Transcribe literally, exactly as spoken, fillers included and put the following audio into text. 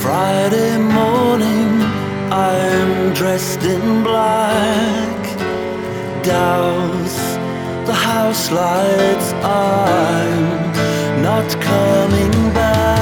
Friday morning, I'm dressed in black. Douse the house lights, I'm not coming back.